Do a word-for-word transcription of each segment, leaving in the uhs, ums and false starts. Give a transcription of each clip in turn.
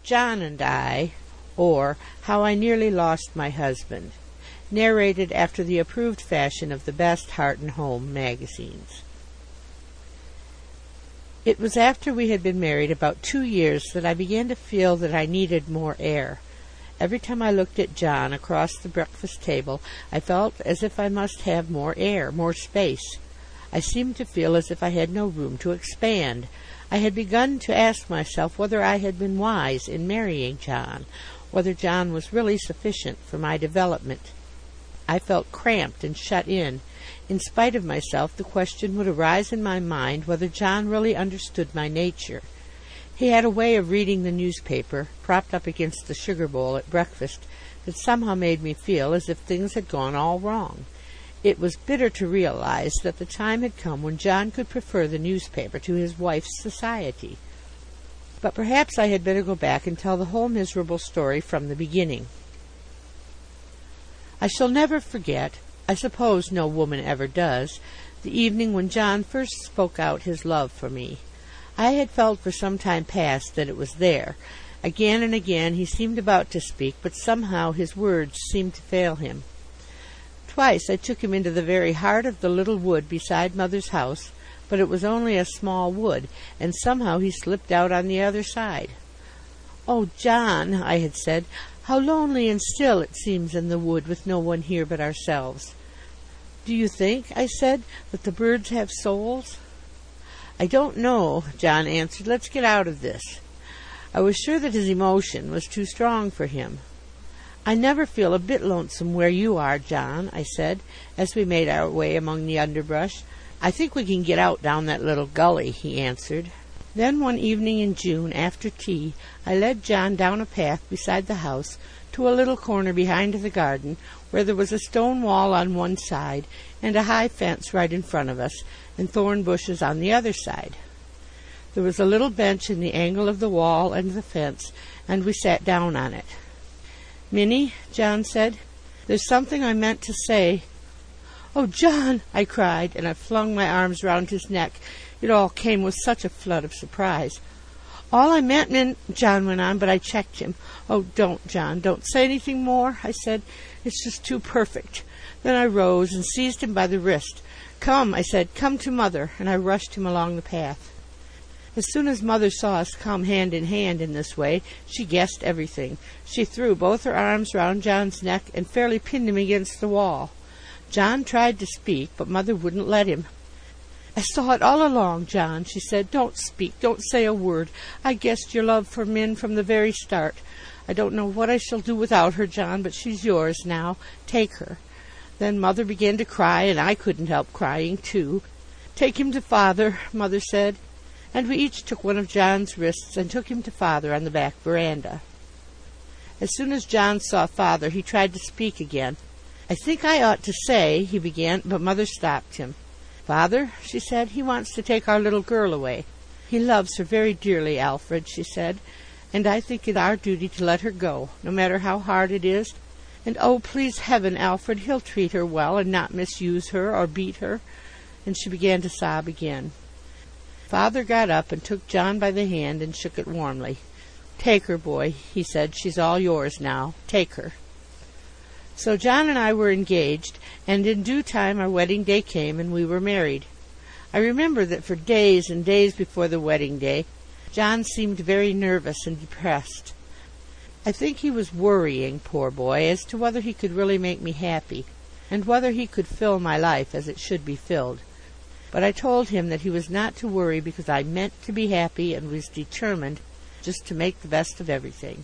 John and I, or How I Nearly Lost My Husband, narrated after the approved fashion of the best Heart and Home magazines. It was after we had been married about two years that I began to feel that I needed more air. Every time I looked at John across the breakfast table, I felt as if I must have more air, more space. I seemed to feel as if I had no room to expand. I had begun to ask myself whether I had been wise in marrying John, whether John was really sufficient for my development. I felt cramped and shut in. In spite of myself, the question would arise in my mind whether John really understood my nature. He had a way of reading the newspaper, propped up against the sugar bowl at breakfast, that somehow made me feel as if things had gone all wrong. It was bitter to realize that the time had come when John could prefer the newspaper to his wife's society. But perhaps I had better go back and tell the whole miserable story from the beginning. I shall never forget, I suppose no woman ever does, the evening when John first spoke out his love for me. I had felt for some time past that it was there. Again and again he seemed about to speak, but somehow his words seemed to fail him. Twice I took him into the very heart of the little wood beside Mother's house, but it was only a small wood, and somehow he slipped out on the other side. "Oh, John," I had said, "how lonely and still it seems in the wood with no one here but ourselves." "Do you think," I said, "that the birds have souls?" "I don't know," John answered. "Let's get out of this." I was sure that his emotion was too strong for him. "I never feel a bit lonesome where you are, John," I said, as we made our way among the underbrush. "I think we can get out down that little gully," he answered. Then one evening in June, after tea, I led John down a path beside the house to a little corner behind the garden, where there was a stone wall on one side and a high fence right in front of us, and thorn bushes on the other side. There was a little bench in the angle of the wall and the fence, and we sat down on it. "Minnie," John said, "there's something I meant to say." "Oh, John!" I cried, and I flung my arms round his neck. It all came with such a flood of surprise. "All I meant, Min—" John went on, but I checked him. "Oh, don't, John, don't say anything more," I said. "It's just too perfect." Then I rose and seized him by the wrist. "Come," I said, "come to Mother," and I rushed him along the path. As soon as Mother saw us come hand in hand in this way, she guessed everything. She threw both her arms round John's neck and fairly pinned him against the wall. John tried to speak, but Mother wouldn't let him. "I saw it all along, John," she said. "Don't speak, don't say a word. I guessed your love for Min from the very start. I don't know what I shall do without her, John, but she's yours now. Take her." Then Mother began to cry, and I couldn't help crying, too. "Take him to Father," Mother said. And we each took one of John's wrists and took him to Father on the back veranda. As soon as John saw Father, he tried to speak again. "I think I ought to say," he began, but Mother stopped him. "Father," she said, "he wants to take our little girl away. He loves her very dearly, Alfred," she said, "and I think it our duty to let her go, no matter how hard it is. And oh, please Heaven, Alfred, he'll treat her well and not misuse her or beat her." And she began to sob again. Father got up and took John by the hand and shook it warmly. "Take her, boy," he said. "She's all yours now. Take her." So John and I were engaged, and in due time our wedding day came, and we were married. I remember that for days and days before the wedding day, John seemed very nervous and depressed. I think he was worrying, poor boy, as to whether he could really make me happy, and whether he could fill my life as it should be filled. But I told him that he was not to worry, because I meant to be happy and was determined just to make the best of everything.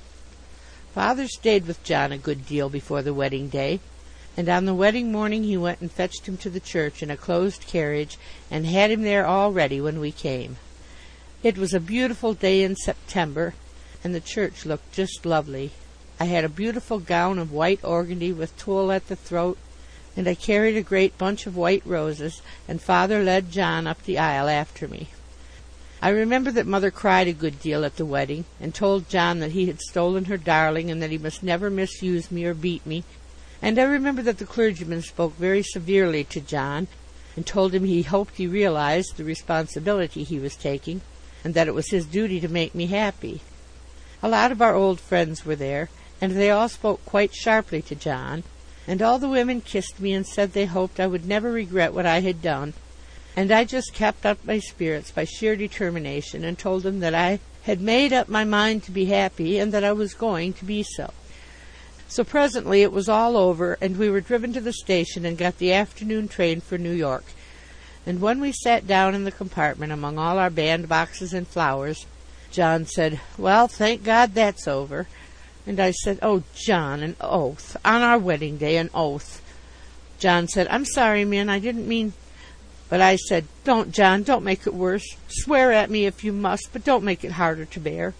Father stayed with John a good deal before the wedding day, and on the wedding morning he went and fetched him to the church in a closed carriage, and had him there all ready when we came. It was a beautiful day in September, and the church looked just lovely. I had a beautiful gown of white organdy with tulle at the throat, and I carried a great bunch of white roses, and Father led John up the aisle after me. I remember that Mother cried a good deal at the wedding, and told John that he had stolen her darling, and that he must never misuse me or beat me. And I remember that the clergyman spoke very severely to John, and told him he hoped he realized the responsibility he was taking, and that it was his duty to make me happy. A lot of our old friends were there, and they all spoke quite sharply to John, and all the women kissed me and said they hoped I would never regret what I had done, and I just kept up my spirits by sheer determination, and told them that I had made up my mind to be happy, and that I was going to be so. So presently it was all over, and we were driven to the station and got the afternoon train for New York. And when we sat down in the compartment among all our bandboxes and flowers, John said, "Well, thank God that's over." And I said, "Oh, John, an oath! On our wedding day, an oath!" John said, "I'm sorry, Min, I didn't mean—" But I said, "Don't, John, don't make it worse. Swear at me if you must, but don't make it harder to bear."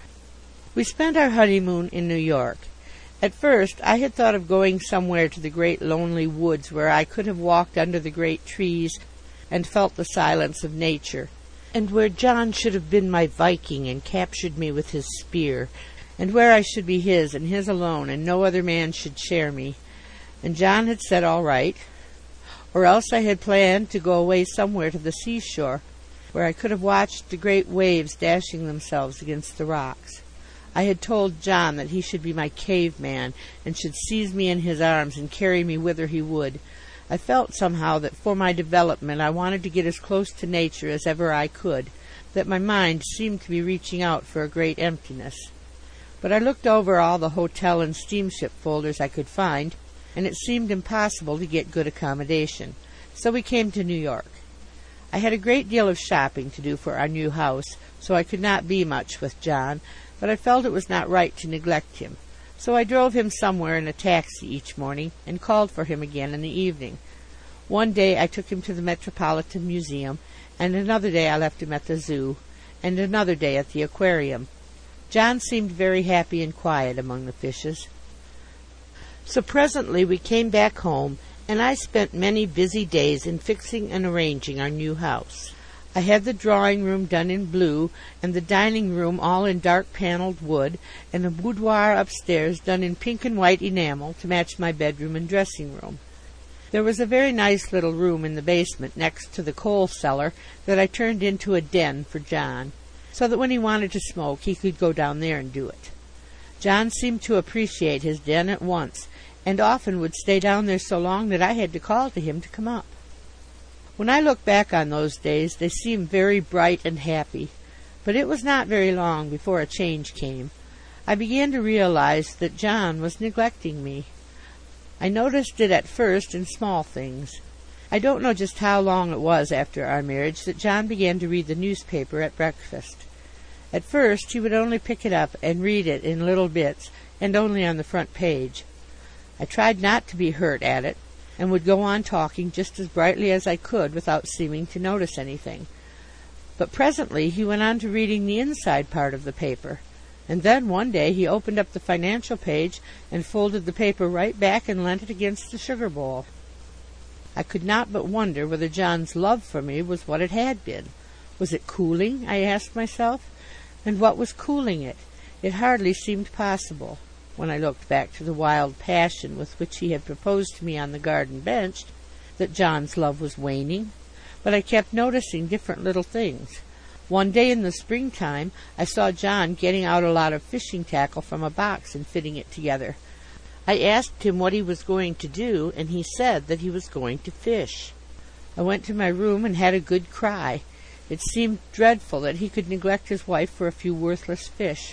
We spent our honeymoon in New York. At first I had thought of going somewhere to the great lonely woods where I could have walked under the great trees and felt the silence of nature, and where John should have been my Viking and captured me with his spear, and where I should be his and his alone, and no other man should share me. And John had said all right. Or else I had planned to go away somewhere to the seashore, where I could have watched the great waves dashing themselves against the rocks. I had told John that he should be my caveman, and should seize me in his arms and carry me whither he would. I felt somehow that for my development I wanted to get as close to nature as ever I could, that my mind seemed to be reaching out for a great emptiness. But I looked over all the hotel and steamship folders I could find, and it seemed impossible to get good accommodation. So we came to New York. I had a great deal of shopping to do for our new house, so I could not be much with John, but I felt it was not right to neglect him. So I drove him somewhere in a taxi each morning, and called for him again in the evening. One day I took him to the Metropolitan Museum, and another day I left him at the zoo, and another day at the aquarium. John seemed very happy and quiet among the fishes. So presently we came back home, and I spent many busy days in fixing and arranging our new house. I had the drawing-room done in blue, and the dining-room all in dark panelled wood, and the boudoir upstairs done in pink and white enamel to match my bedroom and dressing-room. There was a very nice little room in the basement next to the coal cellar that I turned into a den for John, so that when he wanted to smoke he could go down there and do it. John seemed to appreciate his den at once, and often would stay down there so long that I had to call to him to come up. When I look back on those days, they seem very bright and happy, but it was not very long before a change came. I began to realize that John was neglecting me. I noticed it at first in small things. I don't know just how long it was after our marriage that John began to read the newspaper at breakfast. At first he would only pick it up and read it in little bits, and only on the front page. I tried not to be hurt at it, and would go on talking just as brightly as I could without seeming to notice anything. But presently he went on to reading the inside part of the paper, and then one day he opened up the financial page and folded the paper right back and leant it against the sugar bowl. I could not but wonder whether John's love for me was what it had been. Was it cooling, I asked myself, and what was cooling it? It hardly seemed possible. When I looked back to the wild passion with which he had proposed to me on the garden bench, that John's love was waning. But I kept noticing different little things. One day in the springtime I saw John getting out a lot of fishing tackle from a box and fitting it together. I asked him what he was going to do, and he said that he was going to fish. I went to my room and had a good cry. It seemed dreadful that he could neglect his wife for a few worthless fish.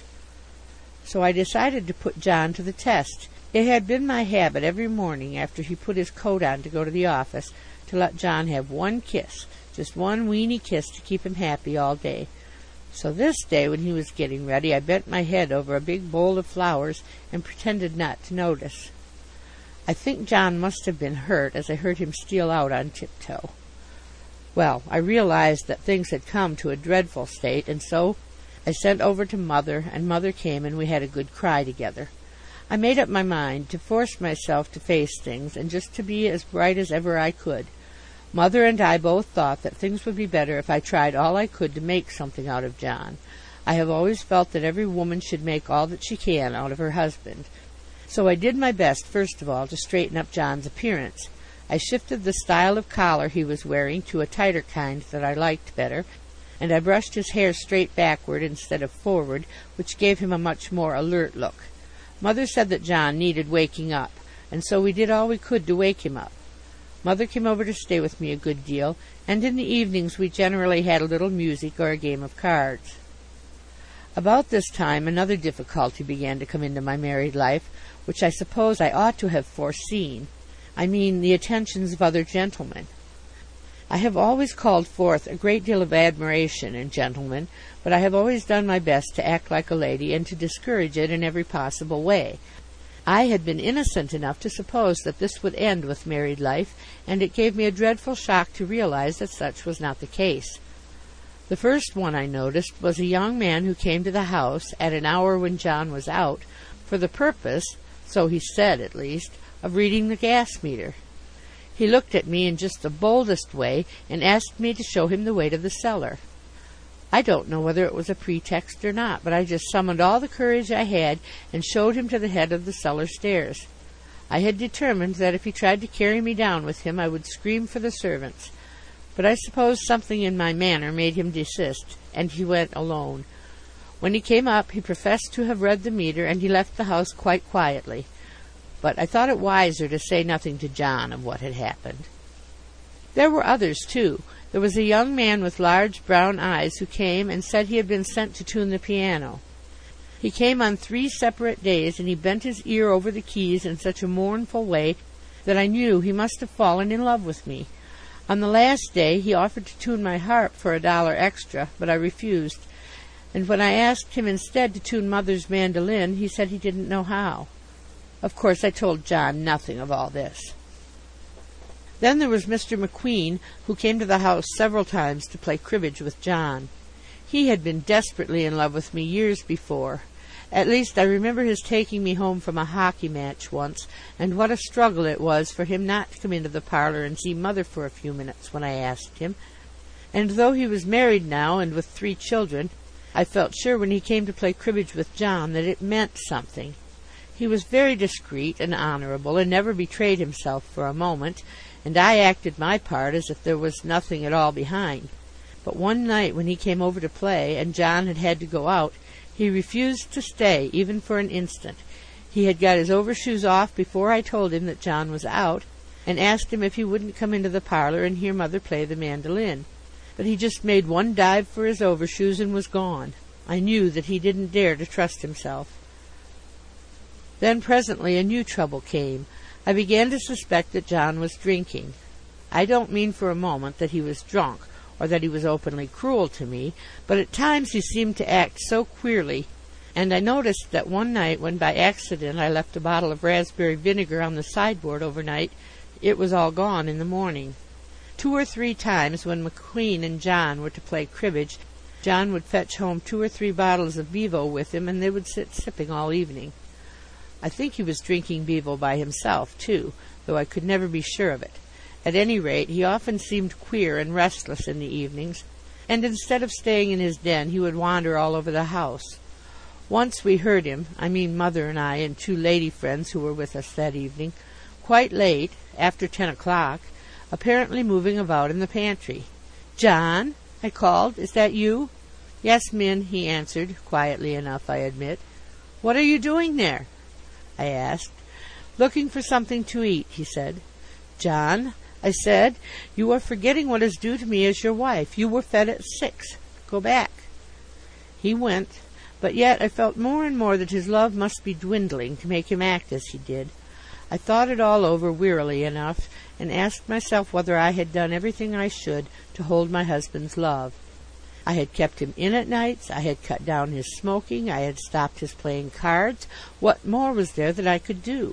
So I decided to put John to the test. It had been my habit every morning after he put his coat on to go to the office to let John have one kiss, just one weeny kiss to keep him happy all day. So this day, when he was getting ready, I bent my head over a big bowl of flowers and pretended not to notice. I think John must have been hurt, as I heard him steal out on tiptoe. Well, I realized that things had come to a dreadful state, and so I sent over to Mother, and Mother came, and we had a good cry together. I made up my mind to force myself to face things, and just to be as bright as ever I could. Mother and I both thought that things would be better if I tried all I could to make something out of John. I have always felt that every woman should make all that she can out of her husband. So I did my best, first of all, to straighten up John's appearance. I shifted the style of collar he was wearing to a tighter kind that I liked better, and I brushed his hair straight backward instead of forward, which gave him a much more alert look. Mother said that John needed waking up, and so we did all we could to wake him up. Mother came over to stay with me a good deal, and in the evenings we generally had a little music or a game of cards. About this time another difficulty began to come into my married life, which I suppose I ought to have foreseen. I mean the attentions of other gentlemen. I have always called forth a great deal of admiration in gentlemen, but I have always done my best to act like a lady and to discourage it in every possible way. I had been innocent enough to suppose that this would end with married life, and it gave me a dreadful shock to realize that such was not the case. The first one I noticed was a young man who came to the house at an hour when John was out, for the purpose, so he said at least, of reading the gas meter. He looked at me in just the boldest way and asked me to show him the way to the cellar. I don't know whether it was a pretext or not, but I just summoned all the courage I had and showed him to the head of the cellar stairs. I had determined that if he tried to carry me down with him I would scream for the servants, but I suppose something in my manner made him desist, and he went alone. When he came up he professed to have read the meter, and he left the house quite quietly, but I thought it wiser to say nothing to John of what had happened. There were others too. There was a young man with large brown eyes who came and said he had been sent to tune the piano. He came on three separate days, and he bent his ear over the keys in such a mournful way that I knew he must have fallen in love with me. On the last day he offered to tune my harp for a dollar extra, but I refused, and when I asked him instead to tune Mother's mandolin, he said he didn't know how. Of course I told John nothing of all this. Then there was Mister McQueen, who came to the house several times to play cribbage with John. He had been desperately in love with me years before. At least I remember his taking me home from a hockey match once, and what a struggle it was for him not to come into the parlour and see Mother for a few minutes when I asked him. And though he was married now and with three children, I felt sure when he came to play cribbage with John that it meant something. He was very discreet and honourable, and never betrayed himself for a moment, and I acted my part as if there was nothing at all behind. But one night when he came over to play, and John had had to go out, he refused to stay, even for an instant. He had got his overshoes off before I told him that John was out, and asked him if he wouldn't come into the parlour and hear Mother play the mandolin. But he just made one dive for his overshoes and was gone. I knew that he didn't dare to trust himself. Then presently a new trouble came. I began to suspect that John was drinking. I don't mean for a moment that he was drunk, or that he was openly cruel to me, but at times he seemed to act so queerly, and I noticed that one night when by accident I left a bottle of raspberry vinegar on the sideboard overnight, it was all gone in the morning. Two or three times when McQueen and John were to play cribbage, John would fetch home two or three bottles of bevo with him, and they would sit sipping all evening. I think he was drinking bevo by himself, too, though I could never be sure of it. At any rate, he often seemed queer and restless in the evenings, and instead of staying in his den, he would wander all over the house. Once we heard him, I mean Mother and I and two lady friends who were with us that evening, quite late, after ten o'clock, apparently moving about in the pantry. "John," I called, "is that you?" "Yes, Min," he answered, quietly enough, I admit. "What are you doing there?" I asked. "Looking for something to eat," he said. "John," I said, "you are forgetting what is due to me as your wife. You were fed at six. Go back." He went, but yet I felt more and more that his love must be dwindling to make him act as he did. I thought it all over wearily enough, and asked myself whether I had done everything I should to hold my husband's love. I had kept him in at nights, I had cut down his smoking, I had stopped his playing cards. What more was there that I could do?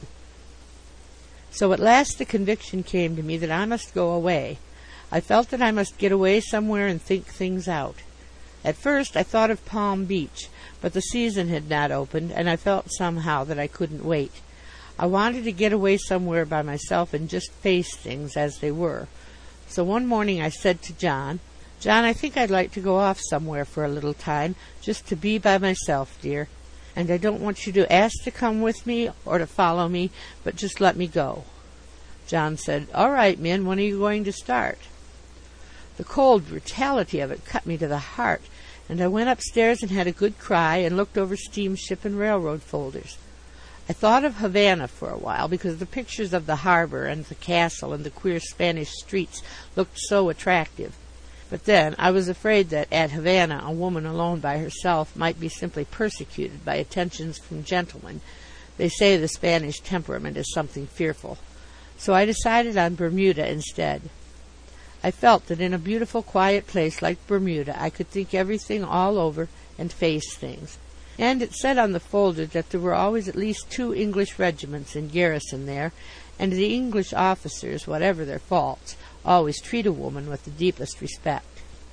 So at last the conviction came to me that I must go away. I felt that I must get away somewhere and think things out. At first I thought of Palm Beach, but the season had not opened, and I felt somehow that I couldn't wait. I wanted to get away somewhere by myself and just face things as they were. So one morning I said to John, "John, I think I'd like to go off somewhere for a little time, just to be by myself, dear. And I don't want you to ask to come with me or to follow me, but just let me go." John said, "All right, Min, when are you going to start?" The cold brutality of it cut me to the heart, and I went upstairs and had a good cry and looked over steamship and railroad folders. I thought of Havana for a while, because the pictures of the harbor and the castle and the queer Spanish streets looked so attractive. But then I was afraid that at Havana a woman alone by herself might be simply persecuted by attentions from gentlemen. They say the Spanish temperament is something fearful. So I decided on Bermuda instead. I felt that in a beautiful, quiet place like Bermuda I could think everything all over and face things. And it said on the folder that there were always at least two English regiments in garrison there, and the English officers, whatever their faults, always treat a woman with the deepest respect.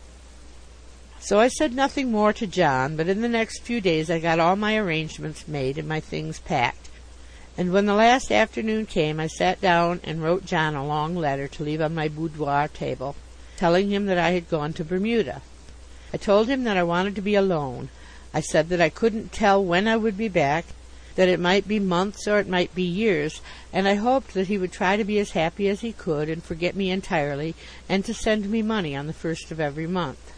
So I said nothing more to John, but in the next few days I got all my arrangements made and my things packed. And when the last afternoon came, I sat down and wrote John a long letter to leave on my boudoir table, telling him that I had gone to Bermuda. I told him that I wanted to be alone. I said that I couldn't tell when I would be back, that it might be months or it might be years, and I hoped that he would try to be as happy as he could and forget me entirely, and to send me money on the first of every month.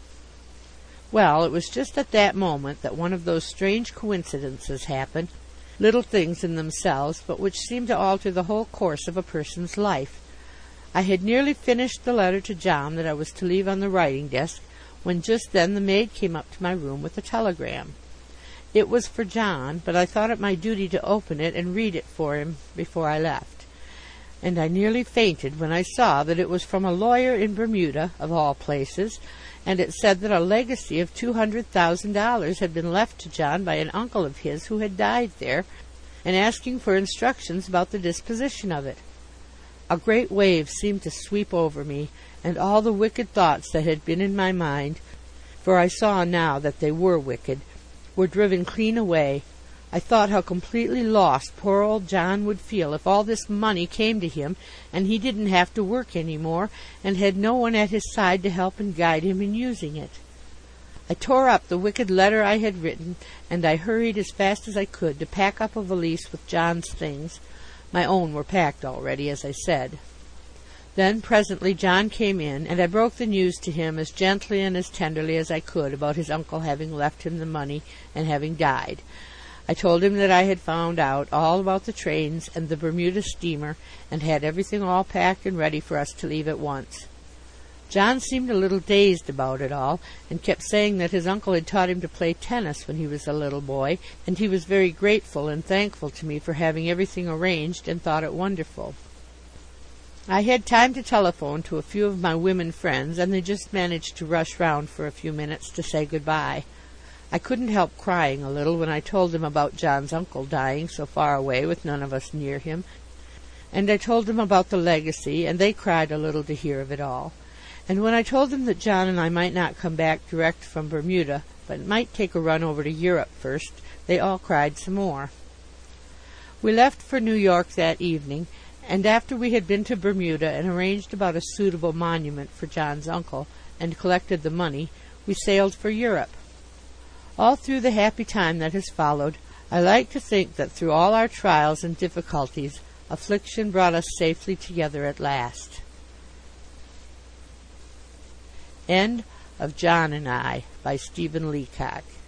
Well, it was just at that moment that one of those strange coincidences happened, little things in themselves, but which seem to alter the whole course of a person's life. I had nearly finished the letter to John that I was to leave on the writing desk, when just then the maid came up to my room with a telegram. It was for John, but I thought it my duty to open it and read it for him before I left. And I nearly fainted when I saw that it was from a lawyer in Bermuda, of all places, and it said that a legacy of two hundred thousand dollars had been left to John by an uncle of his who had died there, and asking for instructions about the disposition of it. A great wave seemed to sweep over me, and all the wicked thoughts that had been in my mind, for I saw now that they were wicked, were driven clean away. I thought how completely lost poor old John would feel if all this money came to him, and he didn't have to work any more, and had no one at his side to help and guide him in using it. I tore up the wicked letter I had written, and I hurried as fast as I could to pack up a valise with John's things. My own were packed already, as I said. Then presently John came in, and I broke the news to him as gently and as tenderly as I could about his uncle having left him the money and having died. I told him that I had found out all about the trains and the Bermuda steamer, and had everything all packed and ready for us to leave at once. John seemed a little dazed about it all, and kept saying that his uncle had taught him to play tennis when he was a little boy, and he was very grateful and thankful to me for having everything arranged, and thought it wonderful. I had time to telephone to a few of my women friends, and they just managed to rush round for a few minutes to say good-bye. I couldn't help crying a little when I told them about John's uncle dying so far away with none of us near him, and I told them about the legacy, and they cried a little to hear of it all. And when I told them that John and I might not come back direct from Bermuda, but might take a run over to Europe first, they all cried some more. We left for New York that evening, and after we had been to Bermuda and arranged about a suitable monument for John's uncle, and collected the money, we sailed for Europe. All through the happy time that has followed, I like to think that through all our trials and difficulties, affliction brought us safely together at last. End of John and I, by Stephen Leacock.